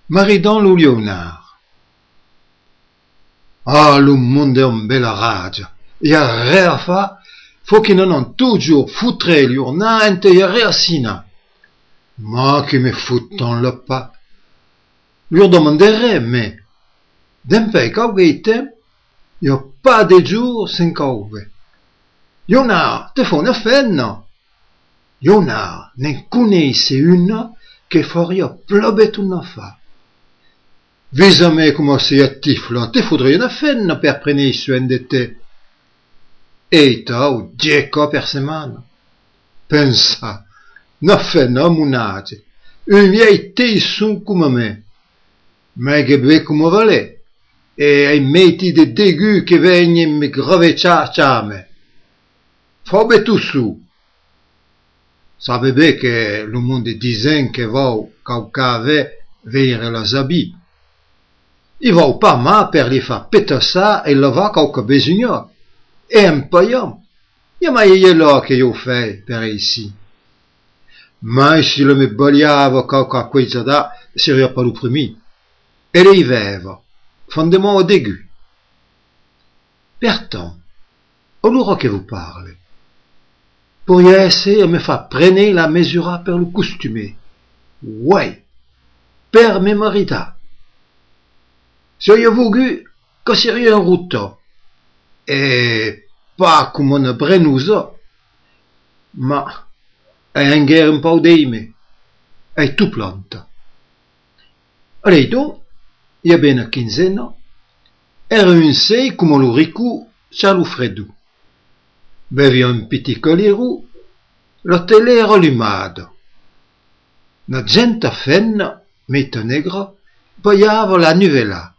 Maridon lo Leonard. Ah, le monde è un bella ragia. E a rea fa, faut che non han toujours foutre Leonard e a sina. Ma che me fouton le pas. Lui demanderai, mais, d'un pei cauguete, y a pas de jour sans cauve. Leonard, te fa una fenna. Leonard ne connaisse una che faria plobet una fa. Visa-me come sei attifla, te faudrait una fenna per prendere soin de te. E tau, 10 cas per semana. Pensa, una fenna a munage, un vieil teisson come me. Ma che be come vale, e ai meti de degu che vegne me grave ciame. Fabe tu su. Sape che le monde disen che vau caucave veire las abits. I vau pas ma per li fa petassa e la va cauca besugno. E un paiam. Ya mai là che io fai per ici. Ma si le me baliava cauca queza da seria pas lo primi. E le veva. Fondement au début. Pourtant, allora che vous parle. Pourriez essayer de me faire prendre la mesura per le costume. Ouais. Per me marita. Si io voulu, che seria un ruto. E pas come una brenusa. Ma è anche un po' d'ime. È tu planta. Allez donc, il y a ben a quinzena, era un sei come lo ricu c'ha lo freddu. Bevi un petit colieru, la tele era allumada. La gente fenna, meta negra, paiava la nuvela.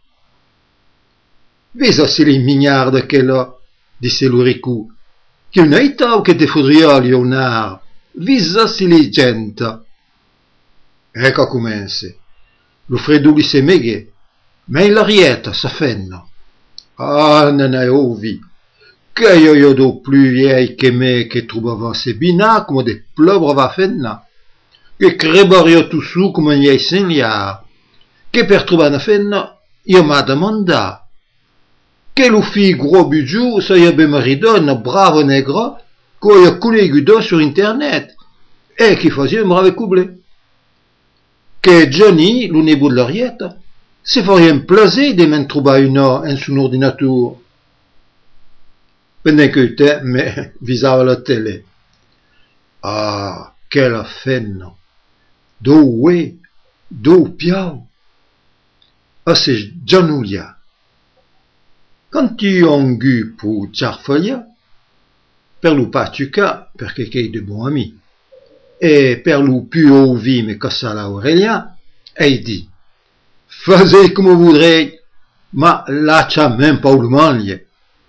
Vesa si li mignarda che la, disse lo ricu, che un eitau che te fodria Leonard, visa si li gente. Ecco comense. Lo freddu li se meghe, ma in l'arietta sa fenna. Ah, non è ovi, che io do più viei che me che trovava se bina come de plobra va fenna, che crebaria tu su come un viei senliar, che per trovare una fenna io m'ha domanda, che lo fi gros bugiu sa io be maridona bravo negra, che io colleguido sur internet, e che faceva un brave couple. Che Johnny, lo nebo de l'arietta, se faria un plaisir de men trobar una en son ordinateur. Pendant que te me visava la tele. Ah, quella fenna! Do ue, do piau. Ah, c'est Giannulia. Quand tu ongu pour Ciarfolia, per lo patuca, perché che de bon ami, e per lo più ovi me cassa la Aurelia, ei dit, faisez comme vous voudrez, ma lascia même pas le maglie.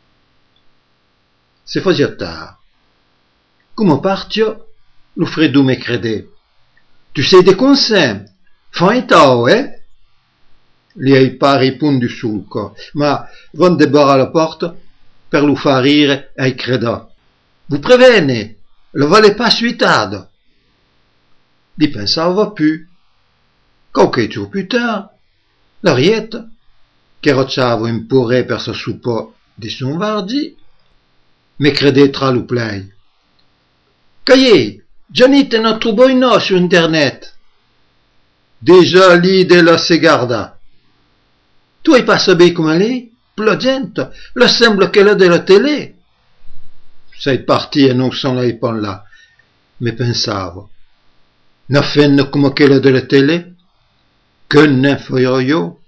Se fazia tard. Come partio, lo freddo me crede. Tu sei de consem, fan tao, Li ei pas rispondu sulco, ma van de bar alla porta, per lo far rire, ei creda. Vous prevene, lo vale pas suitado. Li pensava più. Qualche giorno più tard, l'arietta, che rocciava un porre per sa soupa di son vardi, me crede tra lo play. Cahier, Johnny te ne trouve une sur internet. Déjà lì della segarda. Tu hai pas sapere come lei? La gente, la sembla che la della tele. Sei parti e non sono lei pas là, me pensavo. Una fenna come quella della tele? Che ne faio io?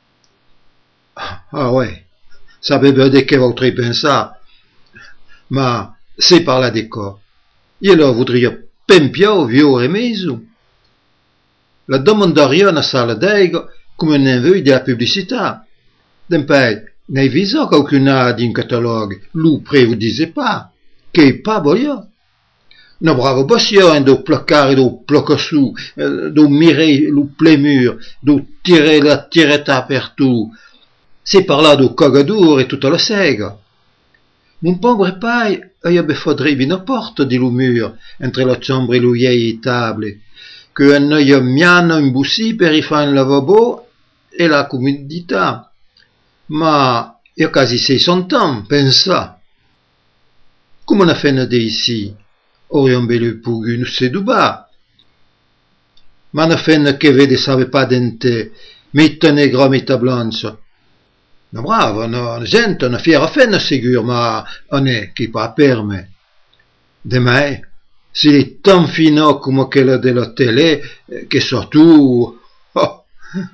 Ah ouais, sapeva di che vorrei pensare, ma se parla di co, io lo vorrei pempiare via e mezzo. La domandaria una sala d'ego come un invito della pubblicità. Dempei, nei viso qualcuna di un catalogue, lo prevedise pas, che pas voglio. No bravo bossio do placare do plocca su, do mirer lo plemur, do tirer la tiretta per tu. Se parla do cagadur e tutta la sega. Mon pauvre pai avrebbe faudrait una porta di lo mur, entre la chambre e lo vieille table, che un oeil miano imbussi per i fare un lavabo e la comodità, ma io quasi 600 ans, pensa. Come una fenne di ici, aurion bello pogu non se duba. Ma una fenne che vede save pas dente, metta negra, metta blanca. No bravo, una gente, una fiera fenne sicuro, ma on est qui pas permet. De mai, s'il est tant fino come quella della télé, che surtout... Oh.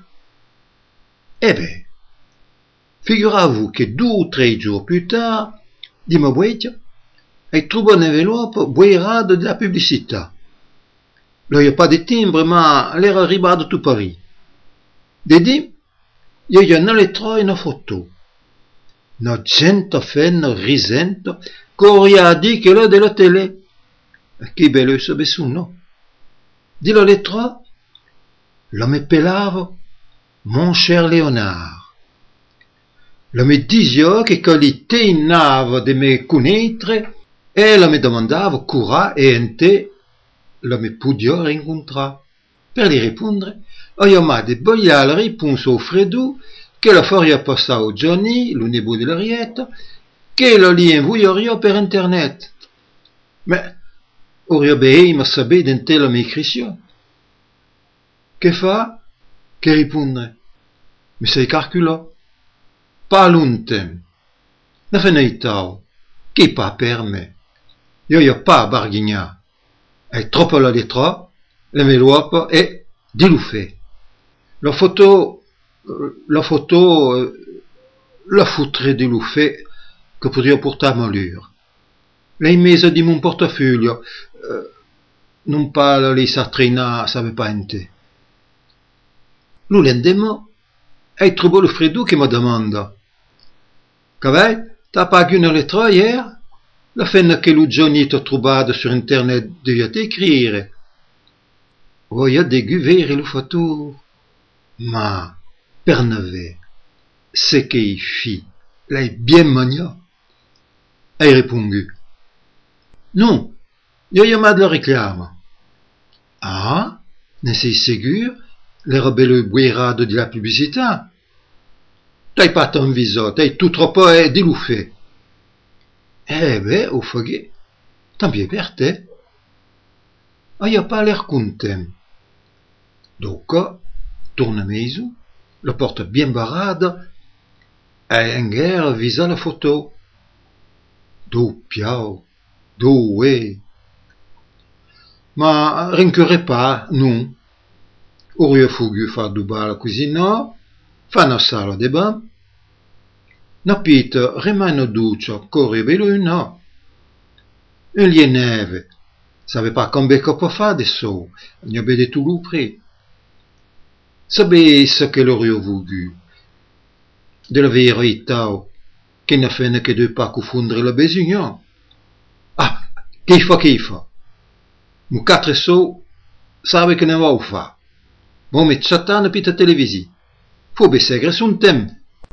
Eh ben, figurez-vous que 2 ou 3 jours plus tard, dis-moi boîte, il trouve une enveloppe boirade de la publicité. Là, il n'y a pas de timbre, mais l'air arriba de tout Paris. Dedi, il y a une lettre et une photo. Une gente fenne risente, qu'aurait dit que là de la télé. Che bello sabe su, no? Di la lettre, l'homme pelavo, mon cher Léonard. L'homme disait che qualité in nave de me connaître, e l'homme demandava cura e ente l'homme podia rincontrare. Per gli rispondere, io m'ha de boia la risposta au freddo, che la faria passare a Johnny, lo nebo dell'Arietta, che lo li invoieria per internet. Ma auria bei ma saber dente la m'écrition. Che fa? Che rispondere? Mi sei calcula? Pas longtemps. Na feneitao, che pas per me. Io pas barghigna. È troppo la lettra, l'enveloppe e di lo fait. La photo, la foutre di lo fait che potevo portare a malure. Lei mese di mon portafoglio, non parla lì satrina, sape pas ente. Lo lendemain, hai trovato il freddo che mi domanda. Cavai, t'as pas une lettre hier? La fenne che lo Johnny t'ha trovato sur internet devia t'écrire. Voia déguver le photo. Ma, per neve, c'est che i fi, l'hai bien magna. Hai répondu. Non, io m'ad la réclame. Ah, ne sei sûr? L'era bello buirado di la pubblicità. T'hai pas ton viso, t'hai tout troppo di lo fait. Eh beh, au foghe, tant pis per te. Io pas l'air content. Donc, tourne a meiso, la porte bien barrada, e Enger visa la photo. Do piau, do Ma rincuore pas, non. Auria fugu fa dubar la cuisina, fa na sala de bain. Na pita rimane duccia, corre beluna. Un lie neve, save pas come becco fa adesso, ne abede tu l'upri. Sabesse che l'auria voulu. De la verità, che ne fene che de pas confondre la besugna. Ah, che fa? Mu 4 so, sabe che ne va fa. Bon, met chatan pita televisi. Faut besegre son tem.